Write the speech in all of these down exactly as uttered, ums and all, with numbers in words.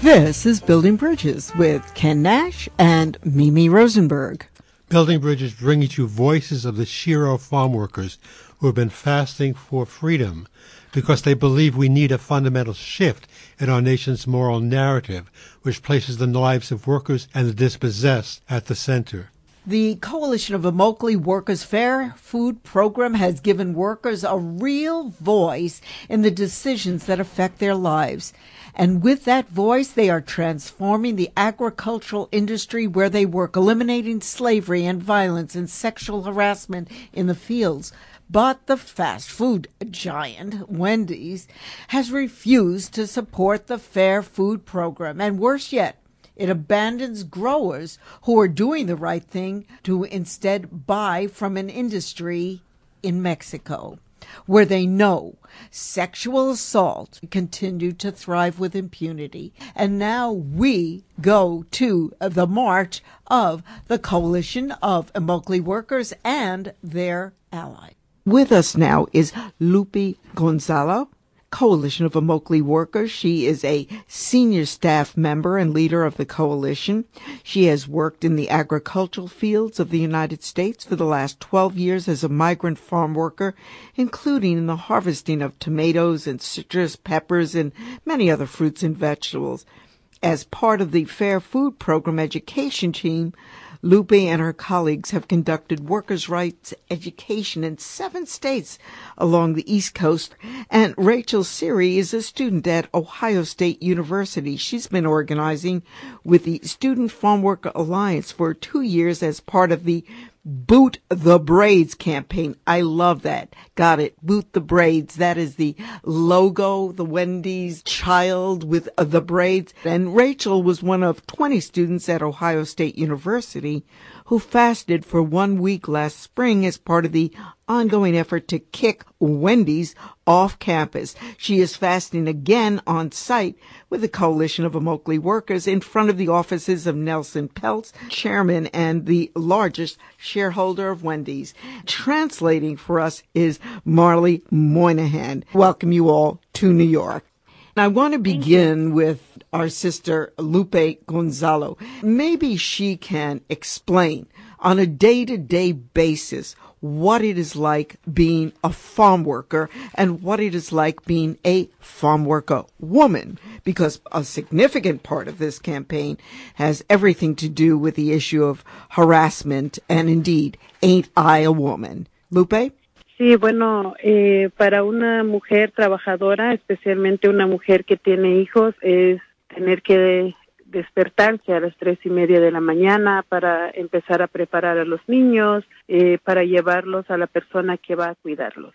This is Building Bridges with Ken Nash and Mimi Rosenberg. Building Bridges brings you voices of the Shiro farm workers who have been fasting for freedom because they believe we need a fundamental shift in our nation's moral narrative, which places the lives of workers and the dispossessed at the center. The Coalition of Immokalee Workers Fair Food Program has given workers a real voice in the decisions that affect their lives. And with that voice, they are transforming the agricultural industry where they work, eliminating slavery and violence and sexual harassment in the fields. But the fast food giant, Wendy's, has refused to support the Fair Food Program. And worse yet, it abandons growers who are doing the right thing to instead buy from an industry in Mexico, where they know sexual assault continued to thrive with impunity. And now we go to the march of the Coalition of Immokalee Workers and their allies. With us now is Lupe Gonzalo, Coalition of Immokalee Workers. She is a senior staff member and leader of the coalition. She has worked in the agricultural fields of the United States for the last twelve years as a migrant farm worker, including in the harvesting of tomatoes and citrus, peppers, and many other fruits and vegetables. As part of the Fair Food Program education team, Lupe and her colleagues have conducted workers' rights education in seven states along the East Coast, and Rachel Siri is a student at Ohio State University. She's been organizing with the Student Farm Worker Alliance for two years as part of the Boot the Braids campaign. I love that. Got it. Boot the Braids. That is the logo, the Wendy's child with uh, the braids. And Rachel was one of twenty students at Ohio State University who fasted for one week last spring as part of the ongoing effort to kick Wendy's off campus. She is fasting again on site with the Coalition of Immokalee Workers in front of the offices of Nelson Peltz, chairman and the largest shareholder of Wendy's. Translating for us is Marley Moynihan. Welcome you all to New York. I want to begin with our sister Lupe Gonzalo. Maybe she can explain on a day-to-day basis what it is like being a farm worker and what it is like being a farm worker woman, because a significant part of this campaign has everything to do with the issue of harassment and, indeed, ain't I a woman? Lupe? Sí, bueno, eh, para una mujer trabajadora, especialmente una mujer que tiene hijos, es tener que despertarse a las tres y media de la mañana para empezar a preparar a los niños, eh, para llevarlos a la persona que va a cuidarlos.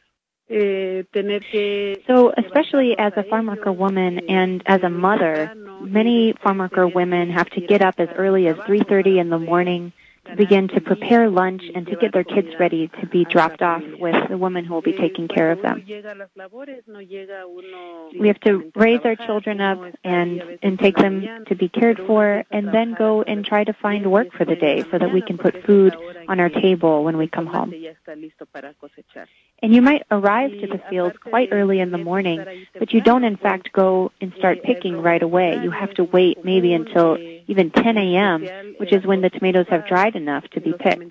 Eh, tener que so, especially as a farm worker woman and as a mother, many farm worker women have to get up as early as three thirty in the morning to begin to prepare lunch and to get their kids ready to be dropped off with the woman who will be taking care of them. We have to raise our children up and, and take them to be cared for, and then go and try to find work for the day so that we can put food on our table when we come home. And you might arrive to the fields quite early in the morning, but you don't in fact go and start picking right away. You have to wait maybe until even ten a.m., which is when the tomatoes have dried enough to be picked.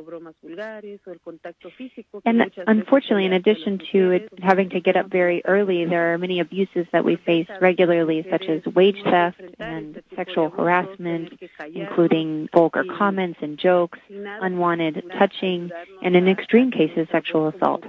And unfortunately, in addition to it having to get up very early, there are many abuses that we face regularly, such as wage theft and sexual harassment, including vulgar comments and jokes, unwanted touching, and in extreme cases, sexual assault.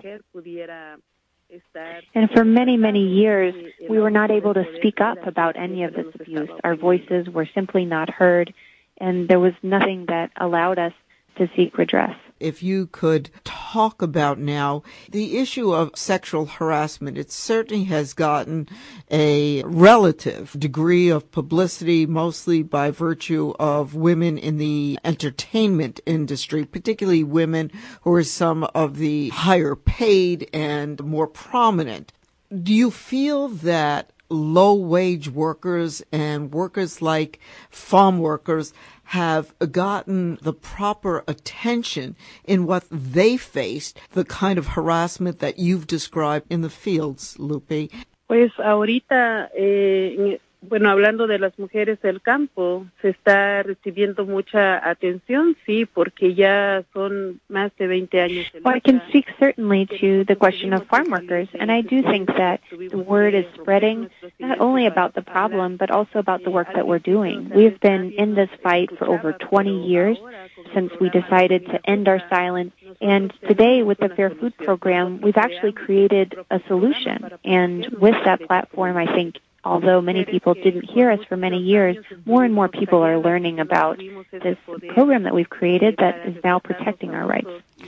And for many, many years, we were not able to speak up about any of this abuse. Our voices were simply not heard, and there was nothing that allowed us to seek redress. If you could talk about now the issue of sexual harassment, it certainly has gotten a relative degree of publicity, mostly by virtue of women in the entertainment industry, particularly women who are some of the higher paid and more prominent. Do you feel that low-wage workers and workers like farm workers have gotten the proper attention in what they faced, the kind of harassment that you've described in the fields, Lupe? Pues ahorita, eh, Bueno, hablando de las mujeres del campo, se está recibiendo mucha atención, sí, porque ya son más de veinte años. Well, I can speak certainly to the question of farm workers, and I do think that the word is spreading not only about the problem, but also about the work that we're doing. We've been in this fight for over twenty years since we decided to end our silence, and today with the Fair Food Program, we've actually created a solution, and with that platform, I think although many people didn't hear us for many years, more and more people are learning about this program that we've created that is now protecting our rights.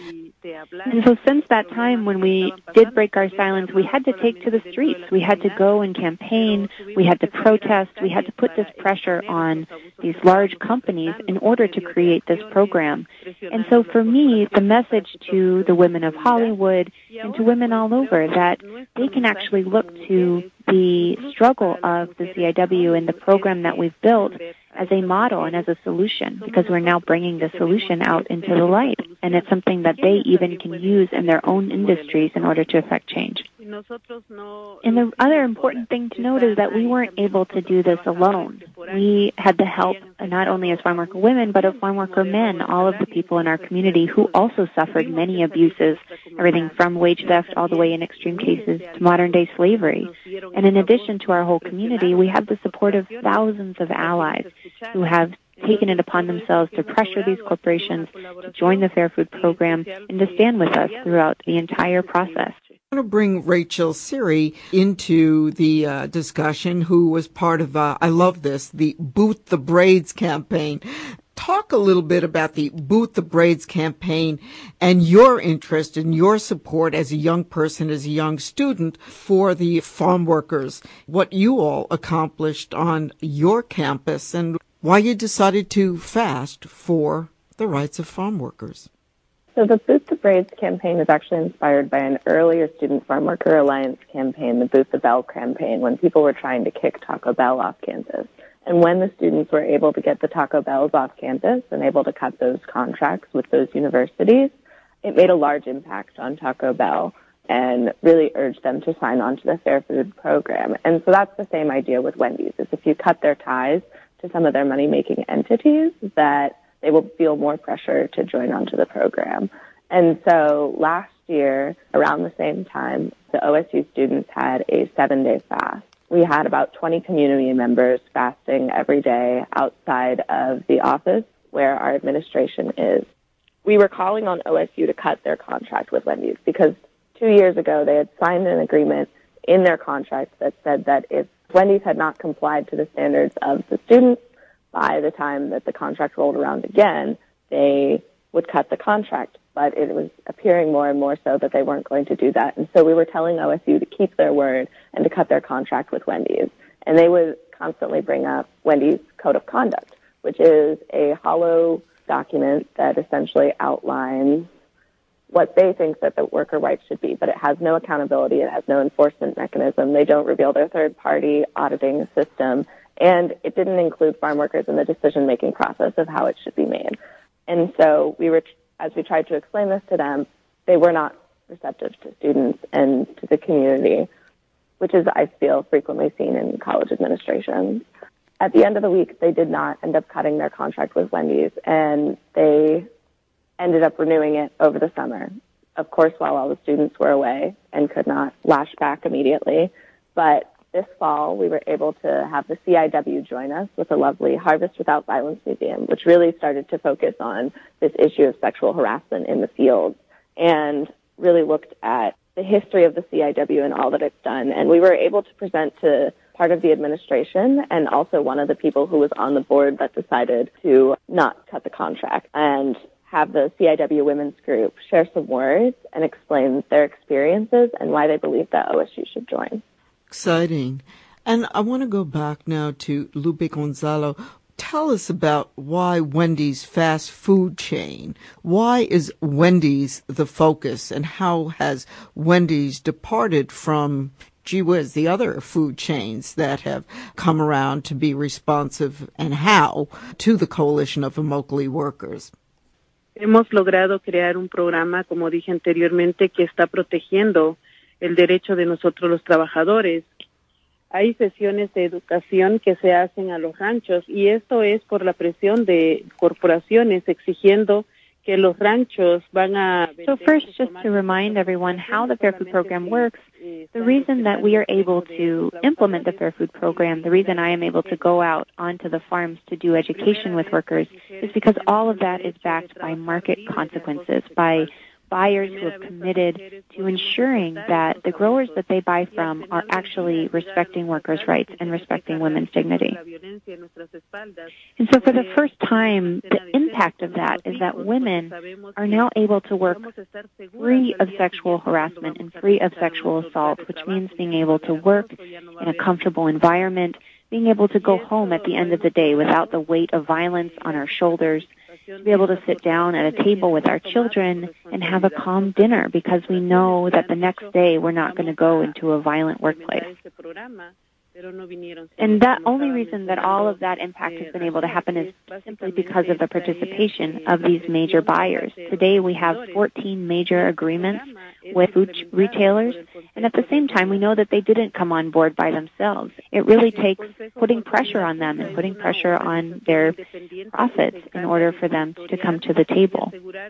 And so since that time when we did break our silence, we had to take to the streets. We had to go and campaign. We had to protest. We had to put this pressure on these large companies in order to create this program. And so for me, the message to the women of Hollywood and to women all over that they can actually look to the struggle of the C I W and the program that we've built as a model and as a solution, because we're now bringing the solution out into the light, and it's something that they even can use in their own industries in order to affect change. And the other important thing to note is that we weren't able to do this alone. We had the help not only as farm worker women, but of farm worker men, all of the people in our community who also suffered many abuses, everything from wage theft all the way in extreme cases to modern-day slavery. And in addition to our whole community, we have the support of thousands of allies who have taken it upon themselves to pressure these corporations to join the Fair Food Program and to stand with us throughout the entire process. I want to bring Rachel Siri into the uh, discussion, who was part of, uh, I love this, the Boot the Braids campaign. Talk a little bit about the Boot the Braids campaign and your interest and your support as a young person, as a young student for the farm workers, what you all accomplished on your campus and why you decided to fast for the rights of farm workers. So the Boot the Braids campaign is actually inspired by an earlier Student Farm Worker Alliance campaign, the Boot the Bell campaign, when people were trying to kick Taco Bell off campus. And when the students were able to get the Taco Bells off campus and able to cut those contracts with those universities, it made a large impact on Taco Bell and really urged them to sign on to the Fair Food Program. And so that's the same idea with Wendy's, is if you cut their ties to some of their money-making entities, that they will feel more pressure to join onto the program. And so last year, around the same time, the O S U students had a seven-day fast. We had about twenty community members fasting every day outside of the office where our administration is. We were calling on O S U to cut their contract with Wendy's because two years ago they had signed an agreement in their contract that said that if Wendy's had not complied to the standards of the students by the time that the contract rolled around again, they would cut the contract. But it was appearing more and more so that they weren't going to do that. And so we were telling O S U to keep their word and to cut their contract with Wendy's. And they would constantly bring up Wendy's Code of Conduct, which is a hollow document that essentially outlines what they think that the worker rights should be, but it has no accountability. It has no enforcement mechanism. They don't reveal their third-party auditing system. And it didn't include farm workers in the decision-making process of how it should be made. And so we were, as we tried to explain this to them, they were not receptive to students and to the community, which is, I feel, frequently seen in college administrations. At the end of the week, they did not end up cutting their contract with Wendy's, and they ended up renewing it over the summer, of course, while all the students were away and could not lash back immediately. But this fall, we were able to have the C I W join us with a lovely Harvest Without Violence Museum, which really started to focus on this issue of sexual harassment in the field and really looked at the history of the C I W and all that it's done. And we were able to present to part of the administration and also one of the people who was on the board that decided to not cut the contract, and have the C I W Women's Group share some words and explain their experiences and why they believe that O S U should join. Exciting. And I want to go back now to Lupe Gonzalo. Tell us about why Wendy's fast food chain. Why is Wendy's the focus, and how has Wendy's departed from, gee whiz, the other food chains that have come around to be responsive, and how, to the coalition of Immokalee workers? Hemos logrado crear un programa, como dije anteriormente, que está protegiendo el derecho de nosotros los trabajadores. hay sesiones de educación que se hacen a los ranchos y esto es por la presión de corporaciones exigiendo que los ranchos van a... So first, just to remind everyone how the Fair Food Program works, the reason that we are able to implement the Fair Food Program, the reason I am able to go out onto the farms to do education with workers is because all of that is backed by market consequences, by buyers who have committed to ensuring that the growers that they buy from are actually respecting workers' rights and respecting women's dignity. And so for the first time, the impact of that is that women are now able to work free of sexual harassment and free of sexual assault, which means being able to work in a comfortable environment, being able to go home at the end of the day without the weight of violence on our shoulders, to be able to sit down at a table with our children and have a calm dinner because we know that the next day we're not going to go into a violent workplace. And that only reason that all of that impact has been able to happen is simply because of the participation of these major buyers. Today we have fourteen major agreements with food retailers, and at the same time we know that they didn't come on board by themselves. It really takes putting pressure on them and putting pressure on their profits in order for them to come to the table.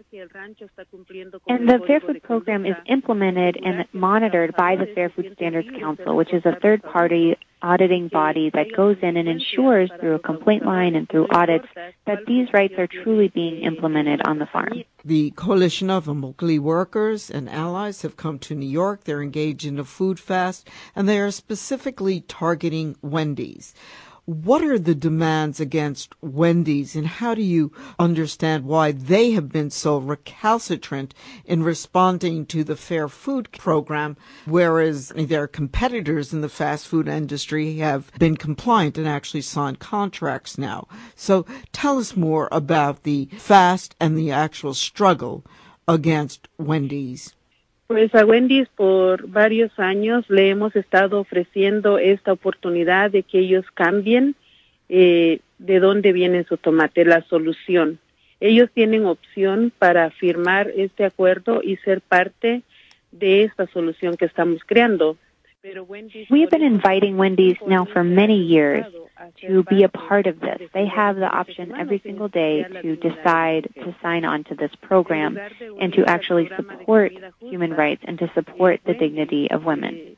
And the Fair Food Program is implemented and monitored by the Fair Food Standards Council, which is a third-party auditing body that goes in and ensures through a complaint line and through audits that these rights are truly being implemented on the farm. The Coalition of Immokalee Workers and allies have come to New York. They're engaged in a food fast, and they are specifically targeting Wendy's. What are the demands against Wendy's, and how do you understand why they have been so recalcitrant in responding to the Fair Food Program, whereas their competitors in the fast food industry have been compliant and actually signed contracts now? So tell us more about the fast and the actual struggle against Wendy's. Pues a Wendy's por varios años le hemos estado ofreciendo esta oportunidad de que ellos cambien eh, de dónde viene su tomate, la solución. Ellos tienen opción para firmar este acuerdo y ser parte de esta solución que estamos creando. We have been inviting Wendy's now for many years to be a part of this. They have the option every single day to decide to sign on to this program and to actually support human rights and to support the dignity of women.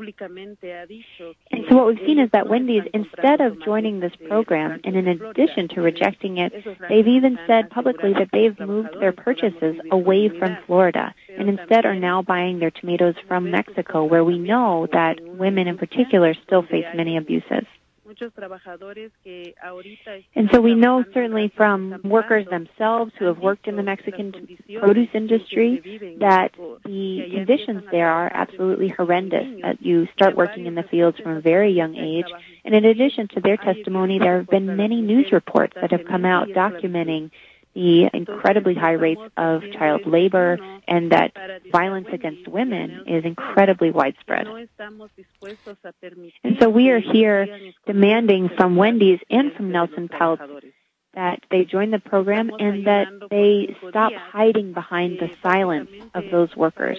And so what we've seen is that Wendy's, instead of joining this program, and in addition to rejecting it, they've even said publicly that they've moved their purchases away from Florida and instead are now buying their tomatoes from Mexico, where we know that women in particular still face many abuses. And so we know certainly from workers themselves who have worked in the Mexican produce industry that the conditions there are absolutely horrendous, that you start working in the fields from a very young age. And in addition to their testimony, there have been many news reports that have come out documenting the incredibly high rates of child labor and that violence against women is incredibly widespread. And so we are here demanding from Wendy's and from Nelson Peltz that they join the program and that they stop hiding behind the silence of those workers.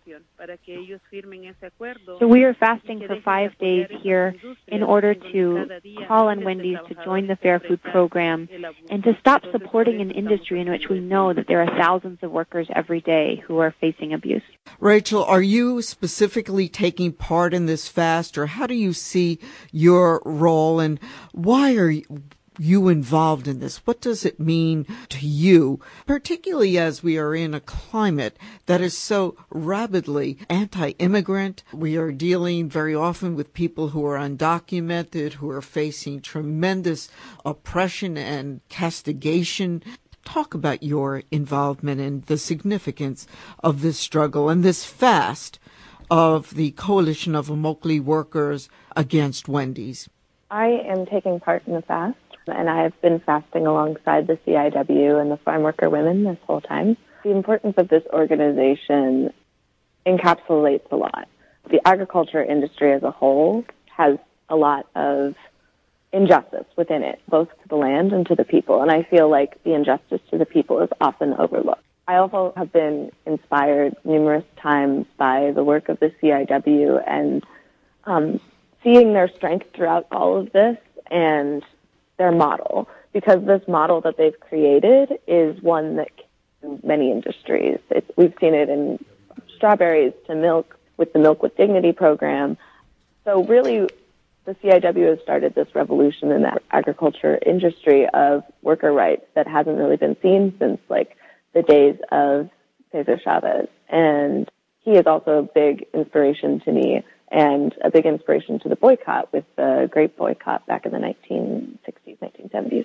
So we are fasting for five days here in order to call on Wendy's to join the Fair Food Program and to stop supporting an industry in which we know that there are thousands of workers every day who are facing abuse. Rachel, are you specifically taking part in this fast, or how do you see your role, and why are you you involved in this? What does it mean to you, particularly as we are in a climate that is so rabidly anti-immigrant? We are dealing very often with people who are undocumented, who are facing tremendous oppression and castigation. Talk about your involvement and the significance of this struggle and this fast of the Coalition of Immokalee Workers against Wendy's. I am taking part in the fast, and I have been fasting alongside the C I W and the farm worker women this whole time. The importance of this organization encapsulates a lot. The agriculture industry as a whole has a lot of injustice within it, both to the land and to the people, and I feel like the injustice to the people is often overlooked. I also have been inspired numerous times by the work of the C I W and um, seeing their strength throughout all of this and their model, because this model that they've created is one that can many industries. It's, we've seen it in strawberries to milk with the Milk with Dignity program. So really, the C I W has started this revolution in the agriculture industry of worker rights that hasn't really been seen since like the days of Cesar Chavez. And he is also a big inspiration to me and a big inspiration to the boycott with the grape boycott back in the nineteen sixties, nineteen seventies.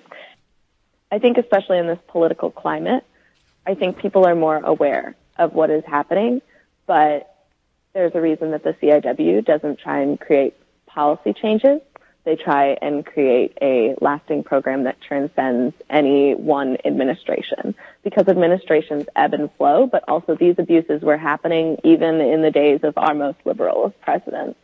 I think especially in this political climate, I think people are more aware of what is happening, but there's a reason that the C I W doesn't try and create policy changes. They try and create a lasting program that transcends any one administration, because administrations ebb and flow, but also these abuses were happening even in the days of our most liberal of presidents.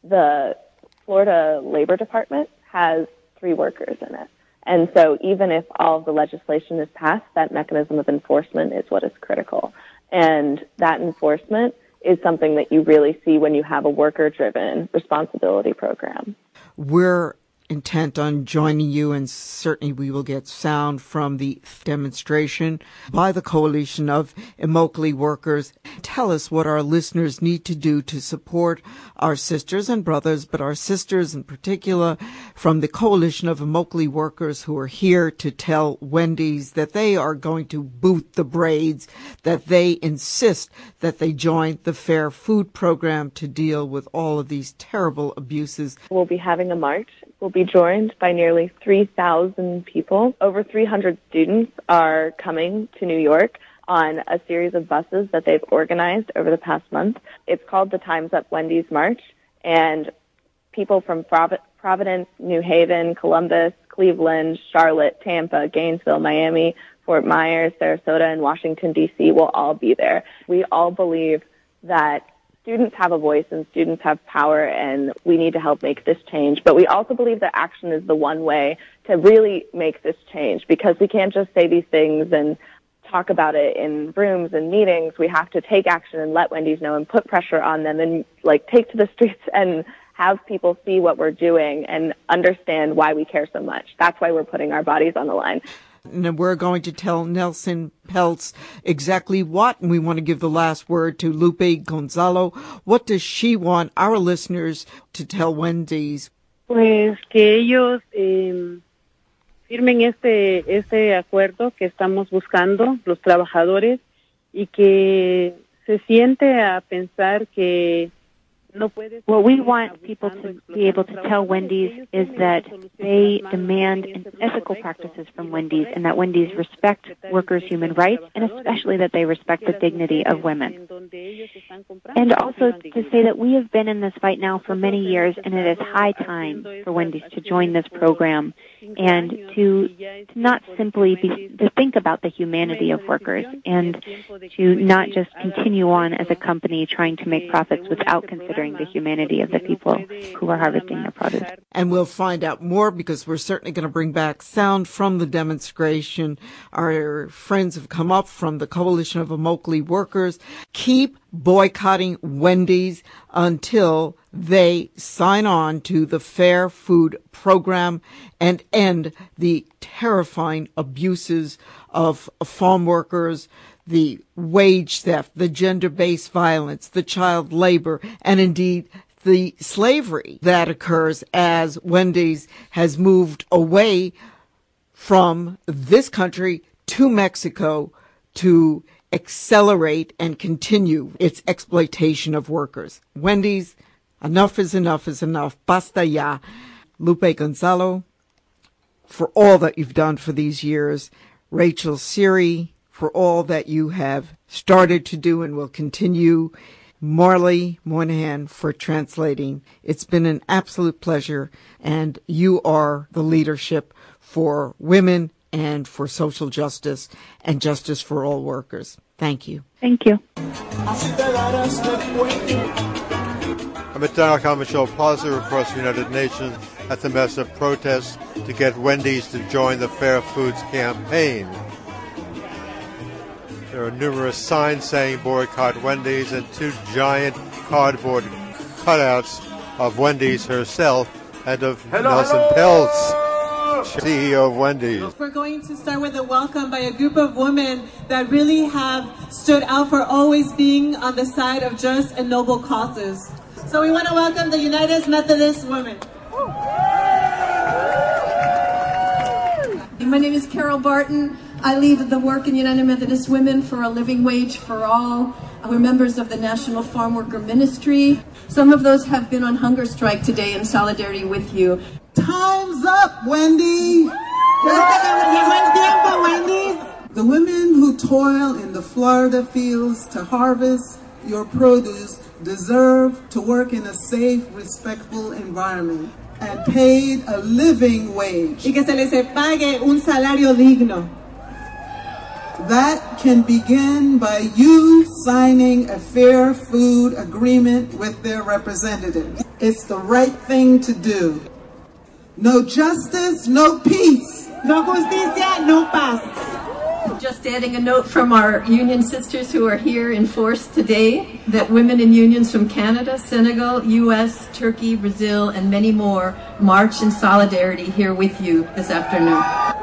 The Florida Labor Department has three workers in it. And so even if all of the legislation is passed, that mechanism of enforcement is what is critical. And that enforcement is something that you really see when you have a worker-driven responsibility program. We're intent on joining you, and certainly we will get sound from the demonstration by the Coalition of Immokalee Workers. Tell us what our listeners need to do to support our sisters and brothers, but our sisters in particular from the Coalition of Immokalee Workers, who are here to tell Wendy's that they are going to boot the braids, that they insist that they join the Fair Food Program to deal with all of these terrible abuses. We'll be having a march. We'll be joined by nearly three thousand people. Over three hundred students are coming to New York on a series of buses that they've organized over the past month. It's called the Time's Up Wendy's March, and people from Providence, New Haven, Columbus, Cleveland, Charlotte, Tampa, Gainesville, Miami, Fort Myers, Sarasota, and Washington, D C will all be there. We all believe that students have a voice and students have power, and we need to help make this change. But we also believe that action is the one way to really make this change, because we can't just say these things and talk about it in rooms and meetings. We have to take action and let Wendy's know and put pressure on them and like take to the streets and have people see what we're doing and understand why we care so much. That's why we're putting our bodies on the line. And we're going to tell Nelson Peltz exactly what, and we want to give the last word to Lupe Gonzalo. What does she want our listeners to tell Wendy's? Pues que ellos eh, firmen este, este acuerdo que estamos buscando, los trabajadores, y que se siente a pensar que What we want people to be able to tell Wendy's is that they demand ethical practices from Wendy's, and that Wendy's respect workers' human rights, and especially that they respect the dignity of women. And also to say that we have been in this fight now for many years, and it is high time for Wendy's to join this program and to, to not simply be, to think about the humanity of workers, and to not just continue on as a company trying to make profits without considering the humanity of the people who are harvesting their produce. And we'll find out more, because we're certainly going to bring back sound from the demonstration. Our friends have come up from the Coalition of Immokalee Workers. Keep boycotting Wendy's until they sign on to the Fair Food Program and end the terrifying abuses of farm workers, the wage theft, the gender-based violence, the child labor, and indeed the slavery that occurs as Wendy's has moved away from this country to Mexico to accelerate and continue its exploitation of workers. Wendy's, enough is enough is enough. Basta ya. Lupe Gonzalo, for all that you've done for these years. Rachel Siri, for all that you have started to do and will continue. Marley Moynihan for translating. It's been an absolute pleasure, and you are the leadership for women and for social justice and justice for all workers. Thank you. Thank you. I'm at Donald Michelle Plaza across the United Nations at the mess of protests to get Wendy's to join the Fair Foods campaign. There are numerous signs saying boycott Wendy's and two giant cardboard cutouts of Wendy's herself and of Hello, Nelson hello. Peltz, C E O of Wendy's. We're going to start with a welcome by a group of women that really have stood out for always being on the side of just and noble causes. So we want to welcome the United Methodist Women. My name is Carol Barton. I lead the work in United Methodist Women for a Living Wage for All. We're members of the National Farm Worker Ministry. Some of those have been on hunger strike today in solidarity with you. Time's up, Wendy! The women who toil in the Florida fields to harvest your produce deserve to work in a safe, respectful environment and paid a living wage. Y que se les pague un salario digno. That can begin by you signing a fair food agreement with their representatives. It's the right thing to do. No justice, no peace. No justicia, no paz. Just adding a note from our union sisters who are here in force today, that women in unions from Canada, Senegal, U S, Turkey, Brazil, and many more march in solidarity here with you this afternoon.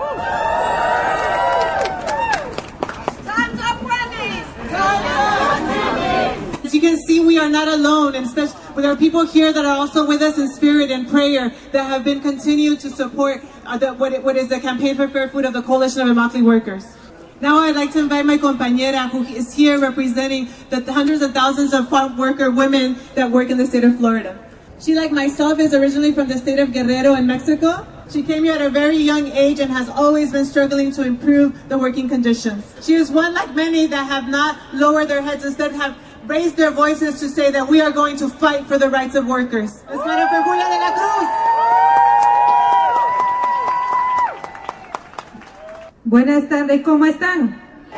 As you can see, we are not alone, and especially there are people here that are also with us in spirit and prayer that have been continued to support uh, the, what, what is the Campaign for Fair Food of the Coalition of Immokalee Workers. Now I'd like to invite my compañera, who is here representing the hundreds of thousands of farm worker women that work in the state of Florida. She, like myself, is originally from the state of Guerrero in Mexico. She came here at a very young age and has always been struggling to improve the working conditions. She is one like many that have not lowered their heads, instead have raised their voices to say that we are going to fight for the rights of workers. Espero por Julia de la Cruz. Buenas tardes, ¿cómo están?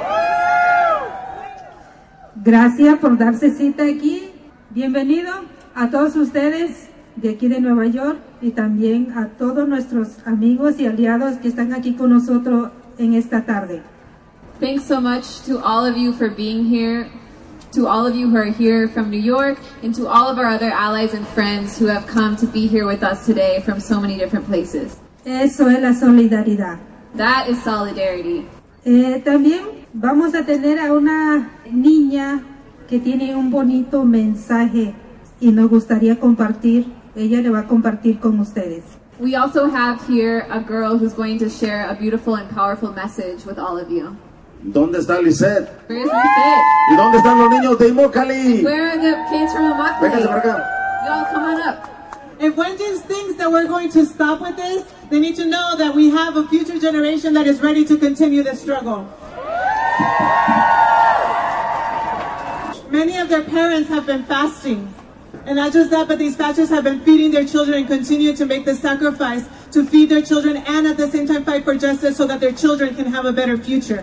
Gracias por darse cita aquí. Bienvenido a todos ustedes de aquí de Nueva York y también a todos nuestros amigos y aliados que están aquí con nosotros en esta tarde. Thanks so much to all of you for being here, to all of you who are here from New York, and to all of our other allies and friends who have come to be here with us today from so many different places. Eso es la solidaridad. That is solidarity. Eh, también vamos a tener a una niña que tiene un bonito mensaje y nos gustaría compartir. Ella le va a compartir con ustedes. We also have here a girl who's going to share a beautiful and powerful message with all of you. ¿Dónde está Lisette? Where is Lisette? ¿Y dónde están los niños de Immokalee? Where are the kids from Immokalee? Vénganse para acá. Y'all come on up. If Wendy's thinks that we're going to stop with this, they need to know that we have a future generation that is ready to continue the struggle. Many of their parents have been fasting. And not just that, but these fasters have been feeding their children and continue to make the sacrifice to feed their children and at the same time fight for justice so that their children can have a better future.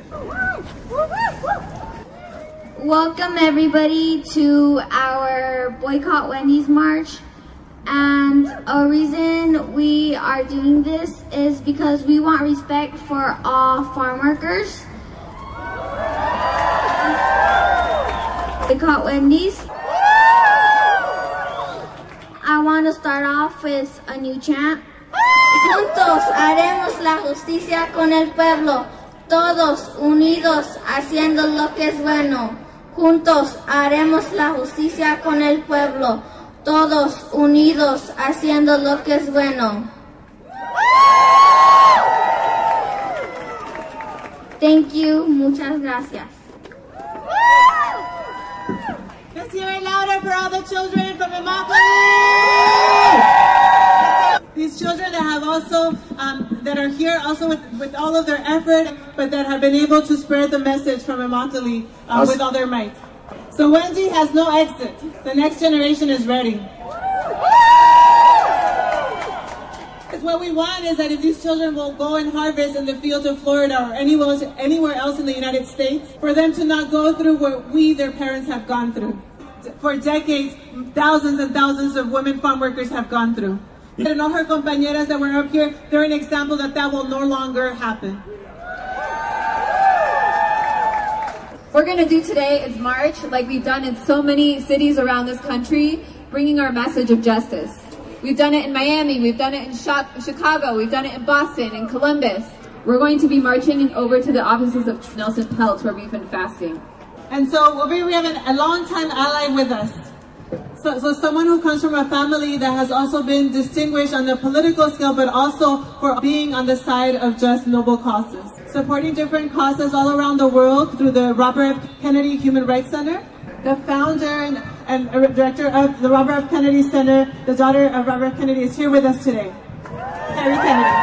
Welcome everybody to our Boycott Wendy's March. And a reason we are doing this is because we want respect for all farm workers. Boycott Wendy's. I want to start off with a new chant. Juntos haremos la justicia con el pueblo, todos unidos haciendo lo que es bueno. Juntos haremos la justicia con el pueblo, todos unidos haciendo lo que es bueno. Thank you, muchas gracias. Let's hear it louder for all the children from Immokalee! These children that have also, um, that are here also with, with all of their effort, but that have been able to spread the message from Immokalee uh, with all their might. So Wendy has no exit. The next generation is ready. Because what we want is that if these children will go and harvest in the fields of Florida or anywhere else, anywhere else in the United States, for them to not go through what we, their parents, have gone through. For decades, thousands and thousands of women farm workers have gone through. And all her compañeras that were up here, they're an example that that will no longer happen. We're going to do today is march like we've done in so many cities around this country, bringing our message of justice. We've done it in Miami, we've done it in Chicago, we've done it in Boston, in Columbus. We're going to be marching over to the offices of Nelson Peltz, where we've been fasting. And so over here we have an, a long-time ally with us. So, so someone who comes from a family that has also been distinguished on the political scale, but also for being on the side of just noble causes. Supporting different causes all around the world through the Robert F. Kennedy Human Rights Center. The founder and, and director of the Robert F. Kennedy Center, the daughter of Robert F. Kennedy, is here with us today. Carrie Kennedy.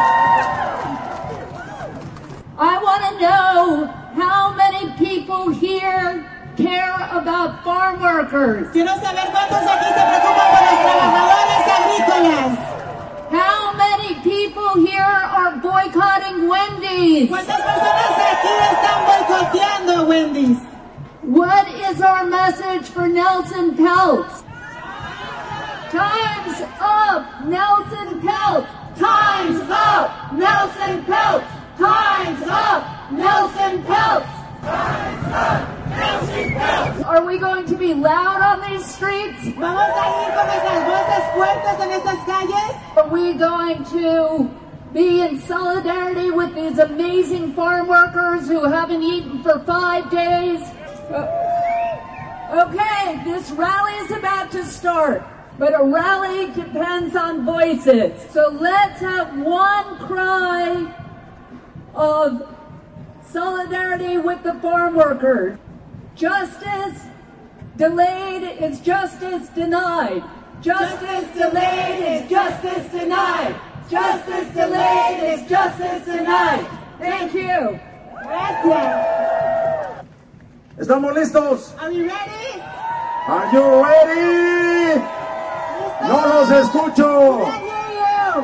I want to know how many people here care about farm workers. Quiero saber cuántos aquí se preocupan por los trabajadores agrícolas. How many people here are boycotting Wendy's? ¿Cuántas personas aquí están boicoteando Wendy's? What is our message for Nelson Peltz? Time's up, Nelson Peltz. Time's up, Nelson Peltz. Time's up, Nelson Peltz. Time's up, Nelson Peltz. Are we going to be loud on these streets? Vamos a ir con nuestras voces fuertes en estas calles. Are we going to be in solidarity with these amazing farm workers who haven't eaten for five days? Uh, okay, this rally is about to start, but a rally depends on voices. So let's have one cry of solidarity with the farm workers. Justice delayed is justice denied. Justice delayed is justice denied. Justice delayed is justice denied. Thank you. Gracias. ¿Estamos listos? Are we ready? Are you ready? No los escucho. I can't hear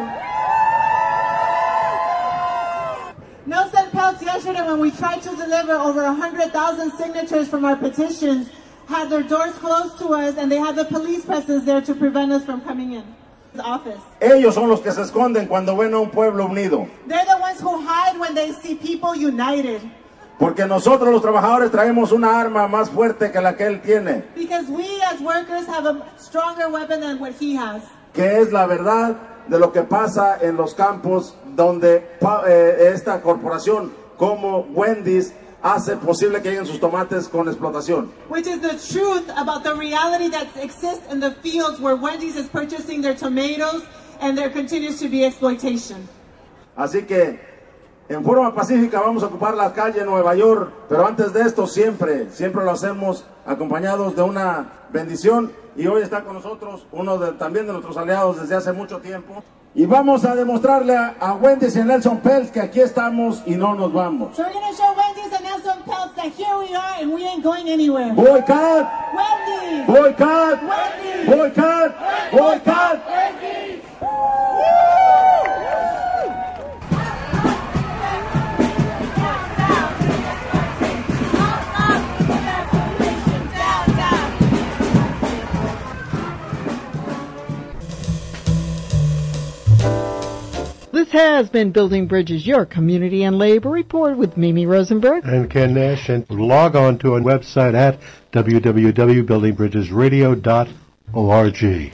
you. Nelson Peltz yesterday, when we tried to deliver over one hundred thousand signatures from our petitions, had their doors closed to us, and they had the police presence there to prevent us from coming in the office. Ellos son los que se esconden cuando ven a un pueblo unido. They're the ones who hide when they see people united. Porque nosotros los trabajadores traemos una arma más fuerte que la que él tiene. Because we as workers have a stronger weapon than what he has. Que es la verdad de lo que pasa en los campos donde eh, esta corporación como Wendy's hace posible que lleguen sus tomates con explotación. Which is the truth about the reality that exists in the fields where Wendy's is purchasing their tomatoes and there continues to be exploitation. Así que en forma pacífica vamos a ocupar la calle en Nueva York, pero antes de esto siempre, siempre lo hacemos acompañados de una bendición, y hoy está con nosotros uno de, también de nuestros aliados desde hace mucho tiempo, y vamos a demostrarle a, a Wendy's y a Nelson Peltz que aquí estamos y no nos vamos. So we're going to show Wendy's and Nelson Peltz that here we are and we ain't going anywhere. Boycott! Wendy's! Boycott! Wendy's! Boycott! Boycott! Wendy's! This has been Building Bridges, your community and labor report with Mimi Rosenberg and Ken Nash. And log on to our website at w w w dot building bridges radio dot org.